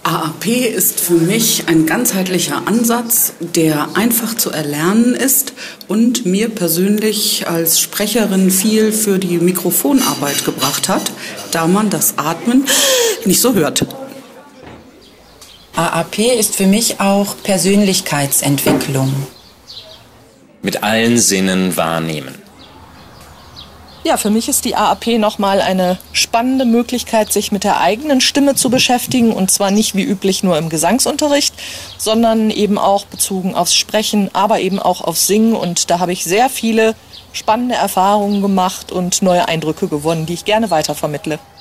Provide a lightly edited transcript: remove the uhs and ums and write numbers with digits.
AAP ist für mich ein ganzheitlicher Ansatz, der einfach zu erlernen ist und mir persönlich als Sprecherin viel für die Mikrofonarbeit gebracht hat, da man das Atmen nicht so hört. AAP ist für mich auch Persönlichkeitsentwicklung. Mit allen Sinnen wahrnehmen. Ja, für mich ist die AAP nochmal eine spannende Möglichkeit, sich mit der eigenen Stimme zu beschäftigen. Und zwar nicht wie üblich nur im Gesangsunterricht, sondern eben auch bezogen aufs Sprechen, aber eben auch aufs Singen. Und da habe ich sehr viele spannende Erfahrungen gemacht und neue Eindrücke gewonnen, die ich gerne weitervermittle.